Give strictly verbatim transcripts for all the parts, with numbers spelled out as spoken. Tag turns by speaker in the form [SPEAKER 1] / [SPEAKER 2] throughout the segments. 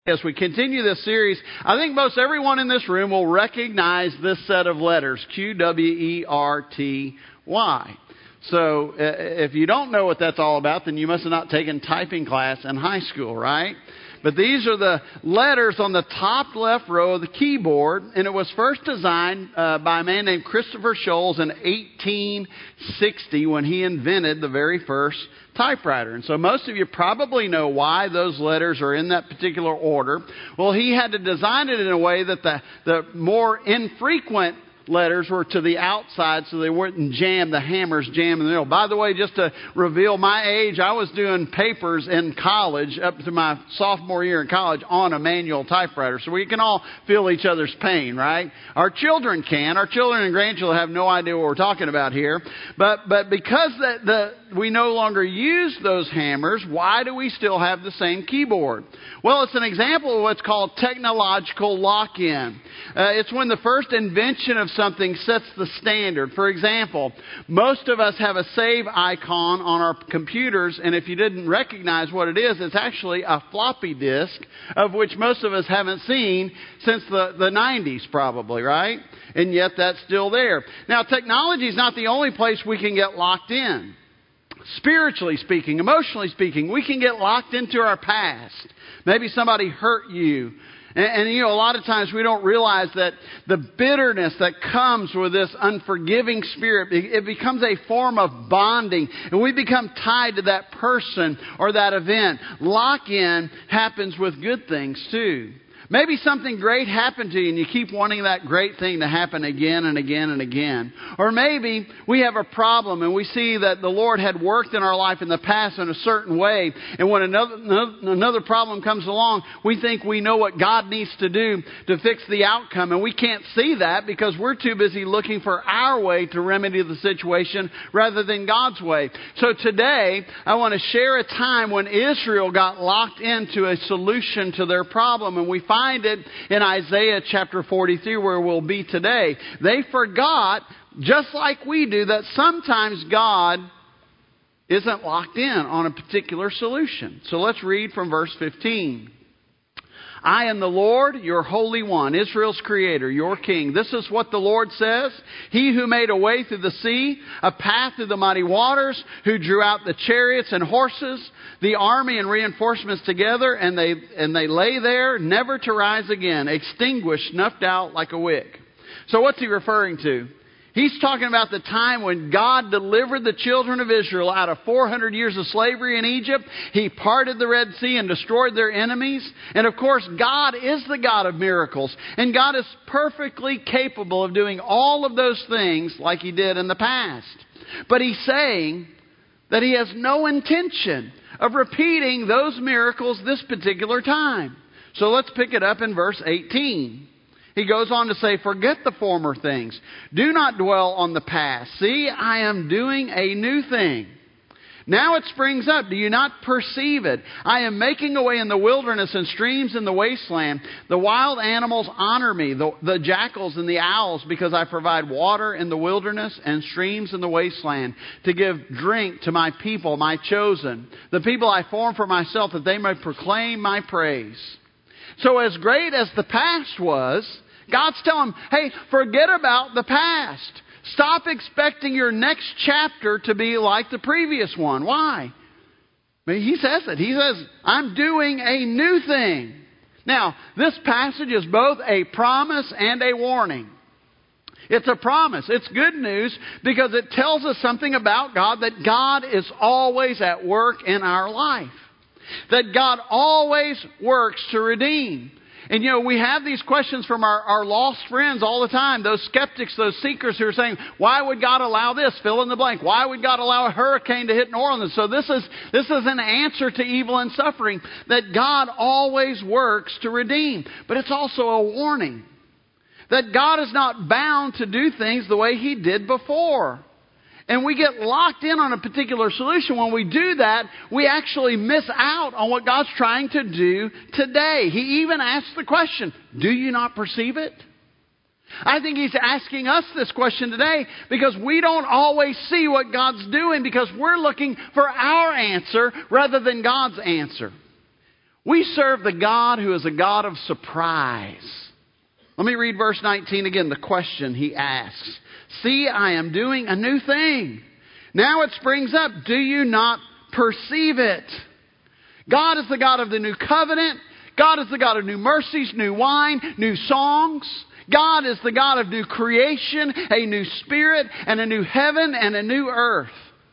[SPEAKER 1] As we continue this series, I think most everyone in this room will recognize this set of letters, Q W E R T Y. So uh, if you don't know what that's all about, then you must have not taken typing class in high school, right? But these are the letters on the top left row of the keyboard, and it was first designed uh, by a man named Christopher Sholes in eighteen sixty when he invented the very first typewriter. And so most of you probably know why those letters are in that particular order. Well, he had to design it in a way that the, the more infrequent letters were to the outside so they wouldn't jam, the hammers jam in the middle. By the way, just to reveal my age, I was doing papers in college up to my sophomore year in college on a manual typewriter. So we can all feel each other's pain, right? Our children can. Our children and grandchildren have no idea what we're talking about here. But but because the, the we no longer use those hammers, why do we still have the same keyboard? Well, it's an example of what's called technological lock-in. Uh, it's when the first invention of something sets the standard. For example, most of us have a save icon on our computers, and if you didn't recognize what it is, it's actually a floppy disk, of which most of us haven't seen since the, the nineties probably, right? And yet that's still there. Now, technology is not the only place we can get locked in. Spiritually speaking, emotionally speaking, we can get locked into our past. Maybe somebody hurt you. And, and, you know, a lot of times we don't realize that the bitterness that comes with this unforgiving spirit, it becomes a form of bonding. And we become tied to that person or that event. Lock-in happens with good things too. Maybe something great happened to you and you keep wanting that great thing to happen again and again and again. Or maybe we have a problem and we see that the Lord had worked in our life in the past in a certain way. And when another, another problem comes along, we think we know what God needs to do to fix the outcome. And we can't see that because we're too busy looking for our way to remedy the situation rather than God's way. So today, I want to share a time when Israel got locked into a solution to their problem. And we find Find it in Isaiah chapter forty-three where we'll be today. They forgot, just like we do, that sometimes God isn't locked in on a particular solution. So let's read from verse fifteen. I am the Lord, your Holy One, Israel's Creator, your King. This is what the Lord says. He who made a way through the sea, a path through the mighty waters, who drew out the chariots and horses, the army and reinforcements together, and they and they lay there, never to rise again, extinguished, snuffed out like a wick. So what's he referring to? He's talking about the time when God delivered the children of Israel out of four hundred years of slavery in Egypt. He parted the Red Sea and destroyed their enemies. And of course, God is the God of miracles. And God is perfectly capable of doing all of those things like He did in the past. But He's saying that He has no intention of repeating those miracles this particular time. So let's pick it up in verse eighteen. He goes on to say, forget the former things. Do not dwell on the past. See, I am doing a new thing. Now it springs up. Do you not perceive it? I am making a way in the wilderness and streams in the wasteland. The wild animals honor me, the, the jackals and the owls, because I provide water in the wilderness and streams in the wasteland to give drink to my people, my chosen, the people I form for myself, that they may proclaim my praise. So as great as the past was, God's telling them, hey, forget about the past. Stop expecting your next chapter to be like the previous one. Why? I mean, he says it. He says, I'm doing a new thing. Now, this passage is both a promise and a warning. It's a promise. It's good news because it tells us something about God, that God is always at work in our life. That God always works to redeem. And, you know, we have these questions from our, our lost friends all the time. Those skeptics, those seekers who are saying, why would God allow this? Fill in the blank. Why would God allow a hurricane to hit New Orleans? So this is, this is an answer to evil and suffering. That God always works to redeem. But it's also a warning. That God is not bound to do things the way He did before. And we get locked in on a particular solution. When we do that, we actually miss out on what God's trying to do today. He even asks the question, do you not perceive it? I think He's asking us this question today because we don't always see what God's doing because we're looking for our answer rather than God's answer. We serve the God who is a God of surprise. Let me read verse nineteen again, the question he asks. See, I am doing a new thing. Now it springs up. Do you not perceive it? God is the God of the new covenant. God is the God of new mercies, new wine, new songs. God is the God of new creation, a new spirit, and a new heaven and a new earth.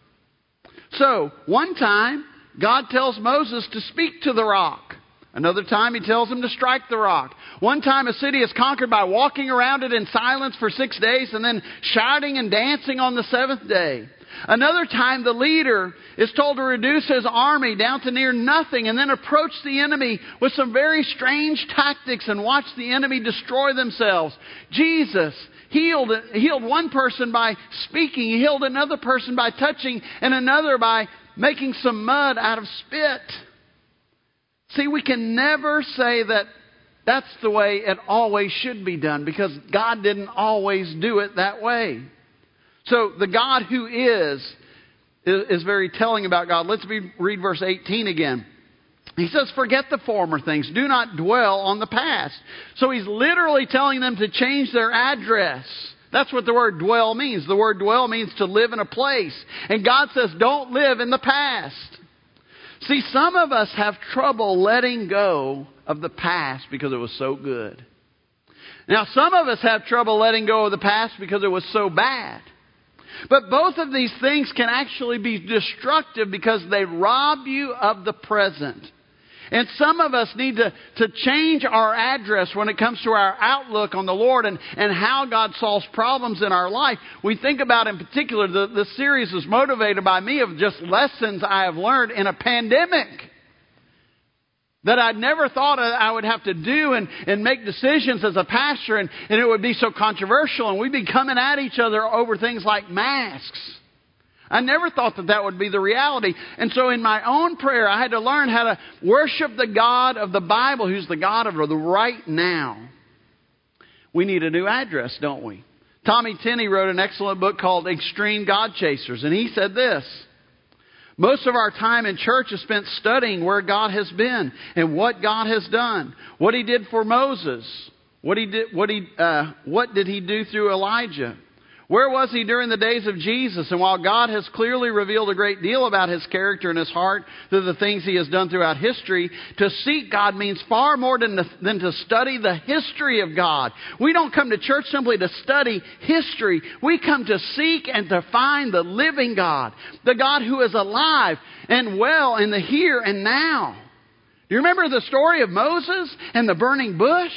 [SPEAKER 1] So, one time, God tells Moses to speak to the rock. Another time he tells him to strike the rock. One time a city is conquered by walking around it in silence for six days and then shouting and dancing on the seventh day. Another time the leader is told to reduce his army down to near nothing and then approach the enemy with some very strange tactics and watch the enemy destroy themselves. Jesus healed, healed one person by speaking. He healed another person by touching and another by making some mud out of spit. See, we can never say that that's the way it always should be done because God didn't always do it that way. So the God who is, is very telling about God. Let's be, read verse eighteen again. He says, forget the former things. Do not dwell on the past. So he's literally telling them to change their address. That's what the word dwell means. The word dwell means to live in a place. And God says, don't live in the past. See, some of us have trouble letting go of the past because it was so good. Now, some of us have trouble letting go of the past because it was so bad. But both of these things can actually be destructive because they rob you of the present. And some of us need to, to change our address when it comes to our outlook on the Lord and, and how God solves problems in our life. We think about, in particular, the, the series is motivated by me of just lessons I have learned in a pandemic that I'd never thought I would have to do and, and make decisions as a pastor, and, and it would be so controversial, and we'd be coming at each other over things like masks. I never thought that that would be the reality. And so in my own prayer, I had to learn how to worship the God of the Bible, who's the God of the right now. We need a new address, don't we? Tommy Tenney wrote an excellent book called Extreme God Chasers, and he said this: most of our time in church is spent studying where God has been and what God has done, what He did for Moses, what He did, what He, uh, what did He do through Elijah. Where was He during the days of Jesus? And while God has clearly revealed a great deal about His character and His heart through the things He has done throughout history, to seek God means far more than to, than to study the history of God. We don't come to church simply to study history. We come to seek and to find the living God, the God who is alive and well in the here and now. Do you remember the story of Moses and the burning bush?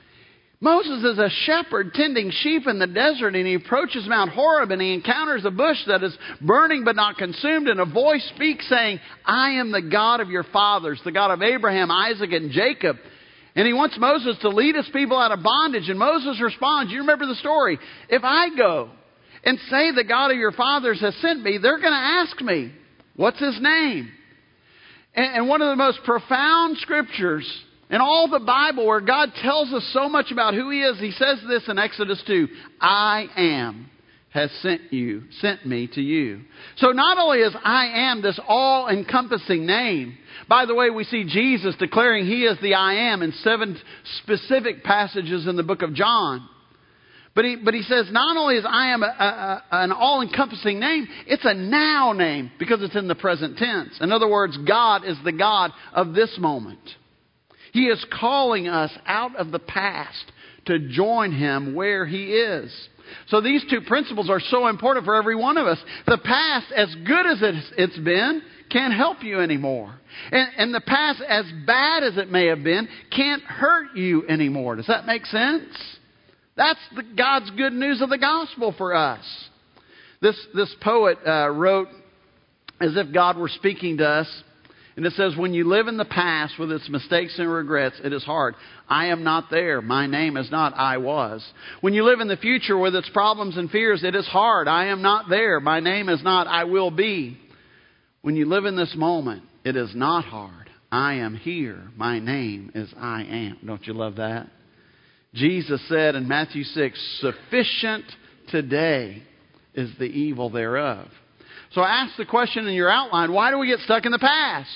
[SPEAKER 1] Moses is a shepherd tending sheep in the desert, and he approaches Mount Horeb and he encounters a bush that is burning but not consumed, and a voice speaks saying, I am the God of your fathers, the God of Abraham, Isaac, and Jacob. And he wants Moses to lead his people out of bondage. And Moses responds, you remember the story, if I go and say the God of your fathers has sent me, they're going to ask me, what's his name? And, and one of the most profound scriptures in all the Bible where God tells us so much about who He is, He says this in Exodus two, I am has sent you, sent me to you. So not only is I am this all-encompassing name, by the way, we see Jesus declaring He is the I am in seven specific passages in the book of John. But he, but he says not only is I am a, a, an all-encompassing name, it's a now name because it's in the present tense. In other words, God is the God of this moment. He is calling us out of the past to join Him where He is. So these two principles are so important for every one of us. The past, as good as it's, it's been, can't help you anymore. And, and the past, as bad as it may have been, can't hurt you anymore. Does that make sense? That's the, God's good news of the gospel for us. This, this poet uh, wrote as if God were speaking to us. And it says, when you live in the past with its mistakes and regrets, it is hard. I am not there. My name is not I was. When you live in the future with its problems and fears, it is hard. I am not there. My name is not I will be. When you live in this moment, it is not hard. I am here. My name is I am. Don't you love that? Jesus said in Matthew six, sufficient today is the evil thereof. So I asked the question in your outline, why do we get stuck in the past?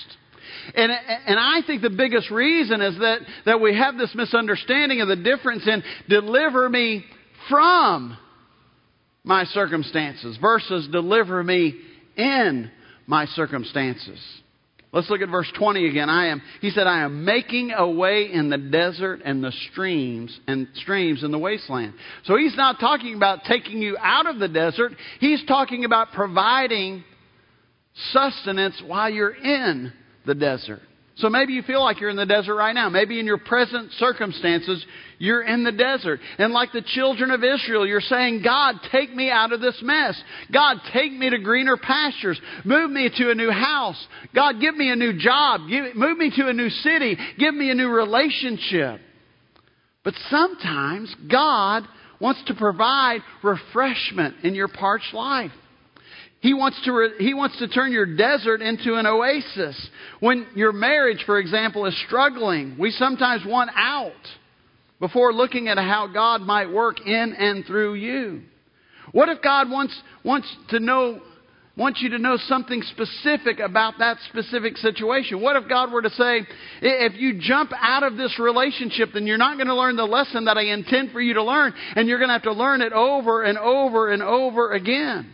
[SPEAKER 1] And, and I think the biggest reason is that, that we have this misunderstanding of the difference in deliver me from my circumstances versus deliver me in my circumstances. Let's look at verse twenty again. I am, he said, I am making a way in the desert and the streams and streams in the wasteland. So he's not talking about taking you out of the desert. He's talking about providing sustenance while you're in the desert. So maybe you feel like you're in the desert right now. Maybe in your present circumstances, you're in the desert. And like the children of Israel, you're saying, God, take me out of this mess. God, take me to greener pastures. Move me to a new house. God, give me a new job. Give, move me to a new city. Give me a new relationship. But sometimes God wants to provide refreshment in your parched life. He wants to re- he wants to turn your desert into an oasis. When your marriage, for example, is struggling, we sometimes want out before looking at how God might work in and through you. What if God wants wants to know wants you to know something specific about that specific situation? What if God were to say, if you jump out of this relationship, then you're not going to learn the lesson that I intend for you to learn, and you're going to have to learn it over and over and over again?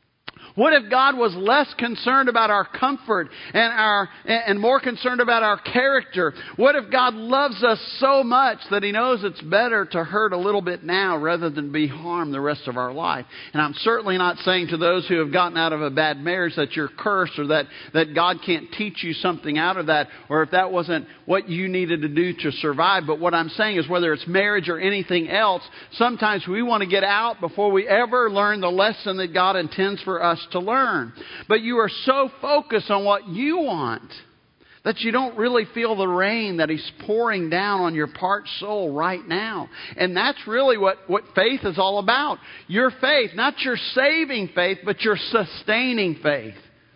[SPEAKER 1] What if God was less concerned about our comfort and our and more concerned about our character? What if God loves us so much that He knows it's better to hurt a little bit now rather than be harmed the rest of our life? And I'm certainly not saying to those who have gotten out of a bad marriage that you're cursed or that, that God can't teach you something out of that, or if that wasn't what you needed to do to survive. But what I'm saying is whether it's marriage or anything else, sometimes we want to get out before we ever learn the lesson that God intends for us to learn. But you are so focused on what you want that you don't really feel the rain that He's pouring down on your parched soul right now. And that's really what, what faith is all about. Your faith, not your saving faith, but your sustaining faith.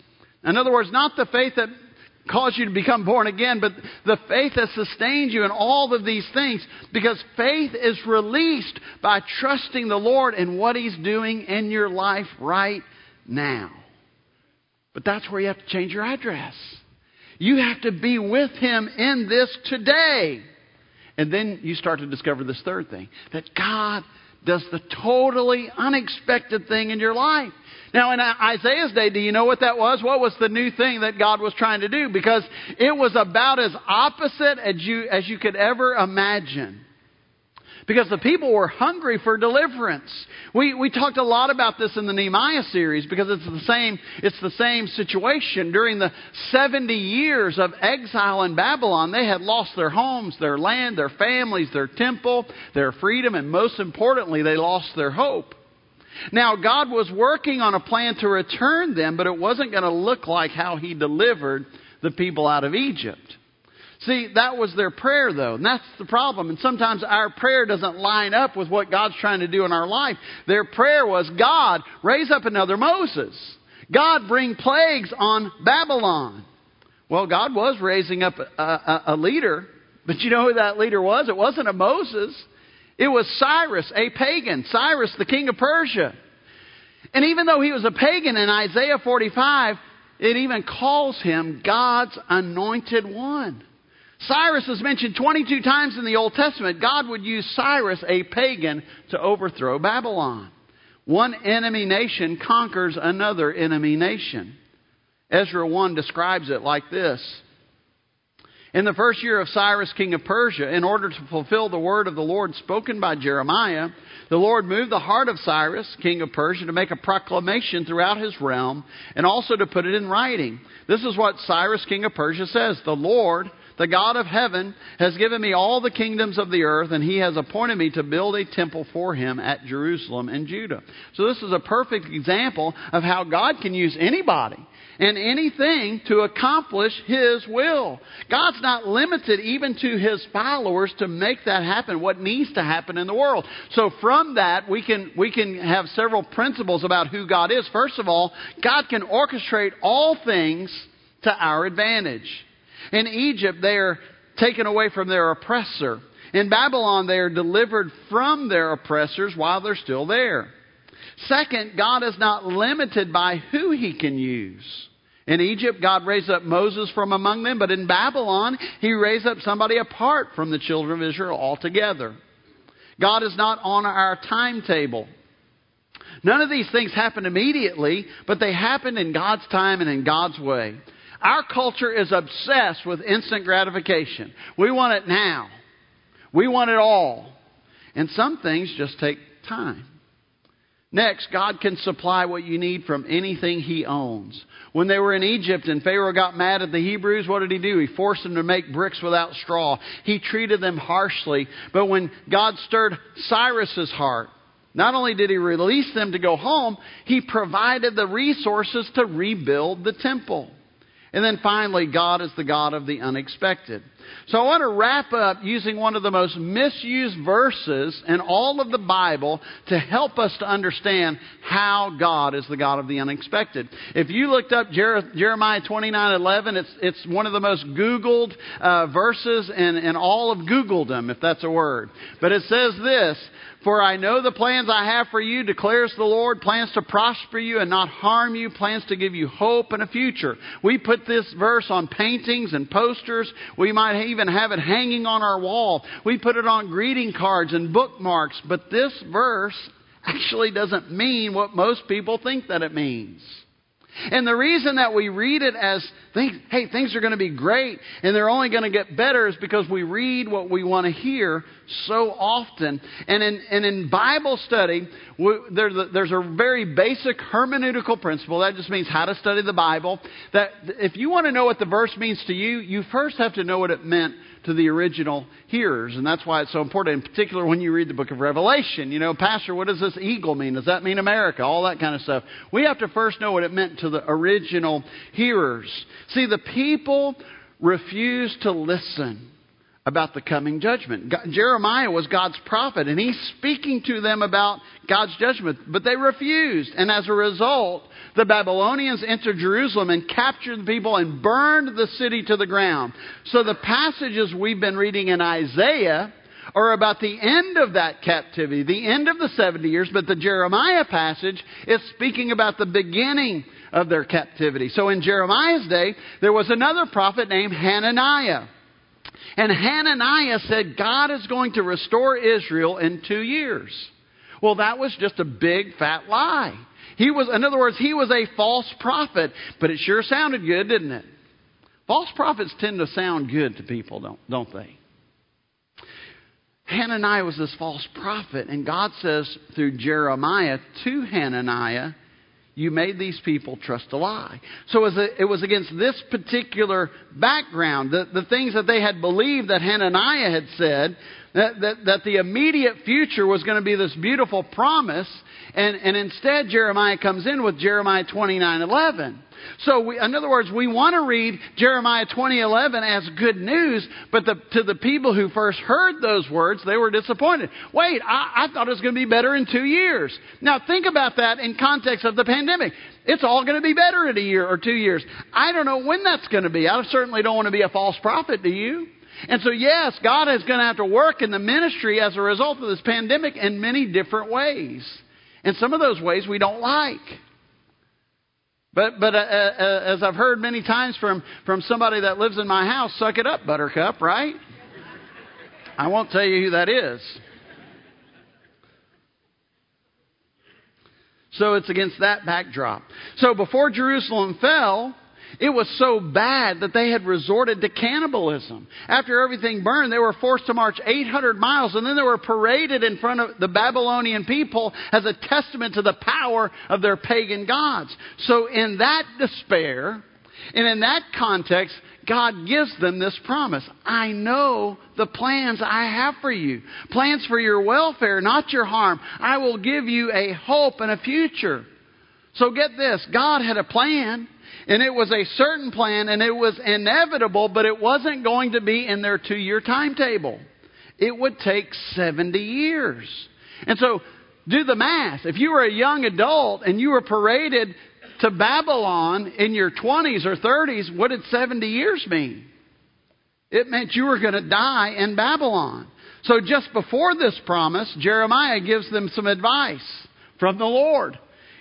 [SPEAKER 1] In other words, not the faith that caused you to become born again, but the faith that sustains you in all of these things. Because faith is released by trusting the Lord in what He's doing in your life right now. But that's where you have to change your address. You have to be with Him in this today. And then you start to discover this third thing, that God does the totally unexpected thing in your life. Now, in Isaiah's day, do you know what that was? What was the new thing that God was trying to do? Because it was about as opposite as you, as you could ever imagine. Because the people were hungry for deliverance. We we talked a lot about this in the Nehemiah series because it's the same it's the same situation. During the seventy years of exile in Babylon, they had lost their homes, their land, their families, their temple, their freedom, and most importantly, they lost their hope. Now, God was working on a plan to return them, but it wasn't going to look like how He delivered the people out of Egypt. See, that was their prayer, though, and that's the problem. And sometimes our prayer doesn't line up with what God's trying to do in our life. Their prayer was, God, raise up another Moses. God, bring plagues on Babylon. Well, God was raising up a, a, a leader, but you know who that leader was? It wasn't a Moses. It was Cyrus, a pagan. Cyrus, the king of Persia. And even though he was a pagan, in Isaiah forty-five, it even calls him God's anointed one. Cyrus is mentioned twenty-two times in the Old Testament. God would use Cyrus, a pagan, to overthrow Babylon. One enemy nation conquers another enemy nation. Ezra one describes it like this. In the first year of Cyrus, king of Persia, in order to fulfill the word of the Lord spoken by Jeremiah, the Lord moved the heart of Cyrus, king of Persia, to make a proclamation throughout his realm and also to put it in writing. This is what Cyrus, king of Persia, says. The Lord, the God of heaven, has given me all the kingdoms of the earth, and He has appointed me to build a temple for Him at Jerusalem and Judah. So this is a perfect example of how God can use anybody and anything to accomplish His will. God's not limited even to His followers to make that happen, what needs to happen in the world. So from that, we can, we can have several principles about who God is. First of all, God can orchestrate all things to our advantage. In Egypt, they are taken away from their oppressor. In Babylon, they are delivered from their oppressors while they're still there. Second, God is not limited by who He can use. In Egypt, God raised up Moses from among them, but in Babylon, He raised up somebody apart from the children of Israel altogether. God is not on our timetable. None of these things happen immediately, but they happen in God's time and in God's way. Our culture is obsessed with instant gratification. We want it now. We want it all. And some things just take time. Next, God can supply what you need from anything He owns. When they were in Egypt and Pharaoh got mad at the Hebrews, what did he do? He forced them to make bricks without straw. He treated them harshly. But when God stirred Cyrus's heart, not only did He release them to go home, He provided the resources to rebuild the temple. And then finally, God is the God of the unexpected. So I want to wrap up using one of the most misused verses in all of the Bible to help us to understand how God is the God of the unexpected. If you looked up Jer- Jeremiah twenty-nine eleven, it's, it's one of the most Googled uh, verses in, in all of Googledom, if that's a word. But it says this: "For I know the plans I have for you, declares the Lord, plans to prosper you and not harm you, plans to give you hope and a future." We put this verse on paintings and posters. We might even have it hanging on our wall. We put it on greeting cards and bookmarks. But this verse actually doesn't mean what most people think that it means. And the reason that we read it as, things, hey, things are going to be great and they're only going to get better is because we read what we want to hear so often. And in, and in Bible study, we, there's, a, there's a very basic hermeneutical principle. That just means how to study the Bible. That if you want to know what the verse means to you, you first have to know what it meant to the original hearers. And that's why it's so important, in particular when you read the book of Revelation. You know, Pastor, what does this eagle mean? Does that mean America? All that kind of stuff. We have to first know what it meant to the original hearers. See, the people refused to listen about the coming judgment. God, Jeremiah was God's prophet, and he's speaking to them about God's judgment, but they refused. And as a result, the Babylonians entered Jerusalem and captured the people and burned the city to the ground. So the passages we've been reading in Isaiah are about the end of that captivity, the end of the seventy years, but the Jeremiah passage is speaking about the beginning of their captivity. So in Jeremiah's day, there was another prophet named Hananiah. And Hananiah said, God is going to restore Israel in two years. Well, that was just a big fat lie. He was, in other words, he was a false prophet, but it sure sounded good, didn't it? False prophets tend to sound good to people, don't, don't they? Hananiah was this false prophet, and God says through Jeremiah to Hananiah, you made these people trust a lie. So it was against this particular background, the, the things that they had believed that Hananiah had said, that, that, that the immediate future was going to be this beautiful promise, and, and instead Jeremiah comes in with Jeremiah twenty-nine eleven. So we, in other words, we want to read Jeremiah twenty eleven as good news, but the, to the people who first heard those words, they were disappointed. Wait, I, I thought it was going to be better in two years. Now think about that in context of the pandemic. It's all going to be better in a year or two years. I don't know when that's going to be. I certainly don't want to be a false prophet, do you? And so yes, God is going to have to work in the ministry as a result of this pandemic in many different ways. And some of those ways we don't like. But but uh, uh, as I've heard many times from, from somebody that lives in my house, suck it up, Buttercup, right? I won't tell you who that is. So it's against that backdrop. So before Jerusalem fell, it was so bad that they had resorted to cannibalism. After everything burned, they were forced to march eight hundred miles, and then they were paraded in front of the Babylonian people as a testament to the power of their pagan gods. So in that despair, and in that context, God gives them this promise. I know the plans I have for you. Plans for your welfare, not your harm. I will give you a hope and a future. So get this. God had a plan. And it was a certain plan, and it was inevitable, but it wasn't going to be in their two-year timetable. It would take seventy years. And so, do the math. If you were a young adult and you were paraded to Babylon in your twenties or thirties, what did seventy years mean? It meant you were going to die in Babylon. So just before this promise, Jeremiah gives them some advice from the Lord.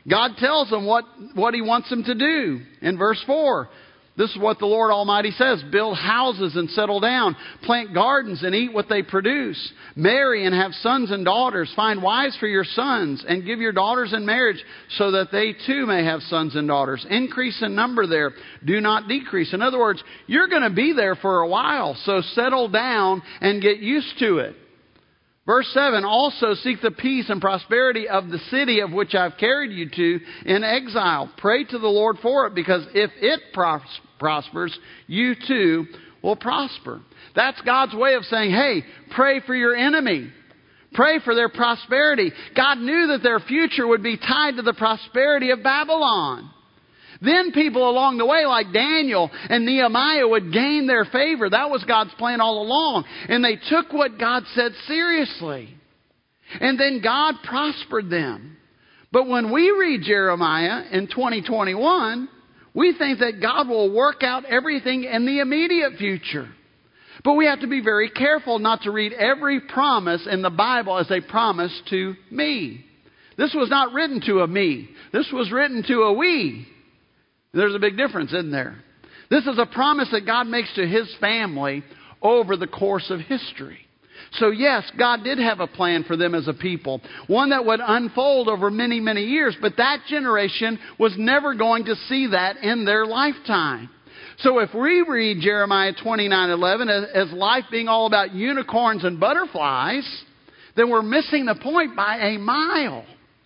[SPEAKER 1] God tells them what, what He wants them to do. In verse four, this is what the Lord Almighty says. Build houses and settle down. Plant gardens and eat what they produce. Marry and have sons and daughters. Find wives for your sons and give your daughters in marriage so that they too may have sons and daughters. Increase in number there. Do not decrease. In other words, you're going to be there for a while. So settle down and get used to it. Verse seven, also seek the peace and prosperity of the city of which I've carried you to in exile. Pray to the Lord for it, because if it pros- prospers, you too will prosper. That's God's way of saying, hey, pray for your enemy. Pray for their prosperity. God knew that their future would be tied to the prosperity of Babylon. Then people along the way like Daniel and Nehemiah would gain their favor. That was God's plan all along. And they took what God said seriously. And then God prospered them. But when we read Jeremiah in twenty twenty-one, we think that God will work out everything in the immediate future. But we have to be very careful not to read every promise in the Bible as a promise to me. This was not written to a me. This was written to a we. There's a big difference, isn't there? This is a promise that God makes to His family over the course of history. So yes, God did have a plan for them as a people, one that would unfold over many, many years, but that generation was never going to see that in their lifetime. So if we read Jeremiah twenty-nine eleven as, as life being all about unicorns and butterflies, then we're missing the point by a mile.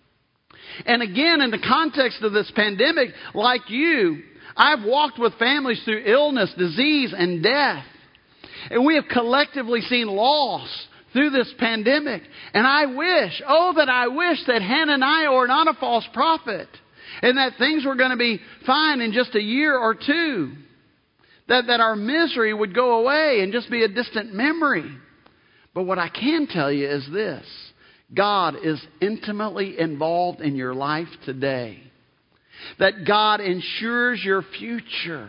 [SPEAKER 1] And again, in the context of this pandemic, like you, I've walked with families through illness, disease, and death. And we have collectively seen loss through this pandemic. And I wish, oh, that I wish that Hananiah were not a false prophet. And that things were going to be fine in just a year or two. That, that our misery would go away and just be a distant memory. But what I can tell you is this. God is intimately involved in your life today. That God ensures your future.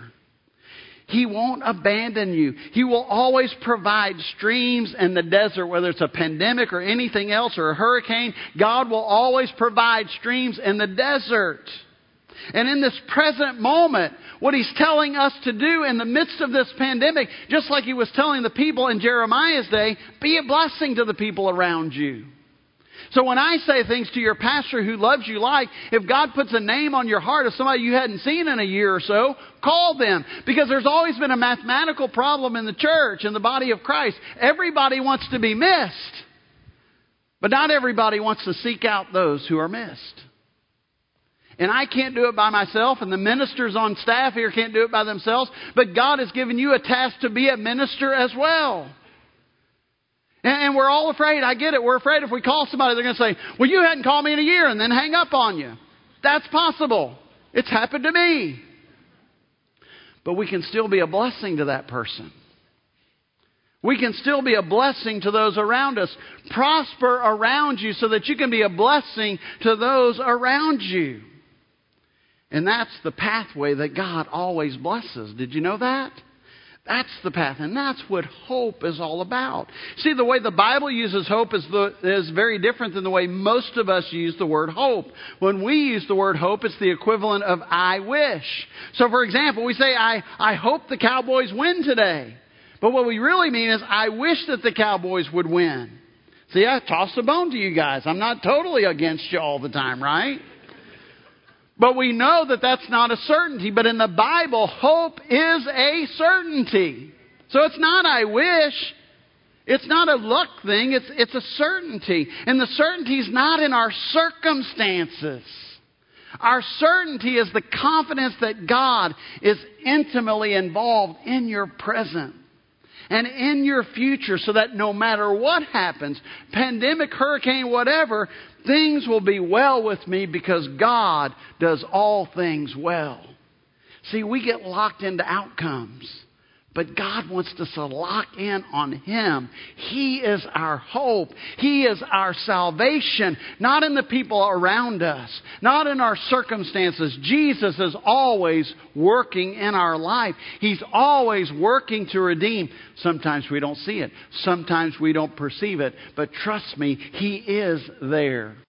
[SPEAKER 1] He won't abandon you. He will always provide streams in the desert, whether it's a pandemic or anything else or a hurricane. God will always provide streams in the desert. And in this present moment, what He's telling us to do in the midst of this pandemic, just like He was telling the people in Jeremiah's day, be a blessing to the people around you. So when I say things to your pastor who loves you, like if God puts a name on your heart of somebody you hadn't seen in a year or so, call them. Because there's always been a mathematical problem in the church, in the body of Christ. Everybody wants to be missed. But not everybody wants to seek out those who are missed. And I can't do it by myself, and the ministers on staff here can't do it by themselves. But God has given you a task to be a minister as well. And we're all afraid. I get it. We're afraid if we call somebody, they're going to say, well, you hadn't called me in a year, and then hang up on you. That's possible. It's happened to me. But we can still be a blessing to that person. We can still be a blessing to those around us. Prosper around you so that you can be a blessing to those around you. And that's the pathway that God always blesses. Did you know that? That's the path, and that's what hope is all about. See, the way the Bible uses hope is, the, is very different than the way most of us use the word hope. When we use the word hope, it's the equivalent of I wish. So, for example, we say, I, I hope the Cowboys win today. But what we really mean is, I wish that the Cowboys would win. See, I tossed a bone to you guys. I'm not totally against you all the time, right? But we know that that's not a certainty. But in the Bible, hope is a certainty. So it's not I wish. It's not a luck thing. It's, it's a certainty. And the certainty is not in our circumstances. Our certainty is the confidence that God is intimately involved in your present and in your future, so that no matter what happens, pandemic, hurricane, whatever, things will be well with me because God does all things well. See, we get locked into outcomes, but God wants us to lock in on Him. He is our hope. He is our salvation, not in the people around us, not in our circumstances. Jesus is always working in our life. He's always working to redeem. Sometimes we don't see it. Sometimes we don't perceive it. But trust me, He is there.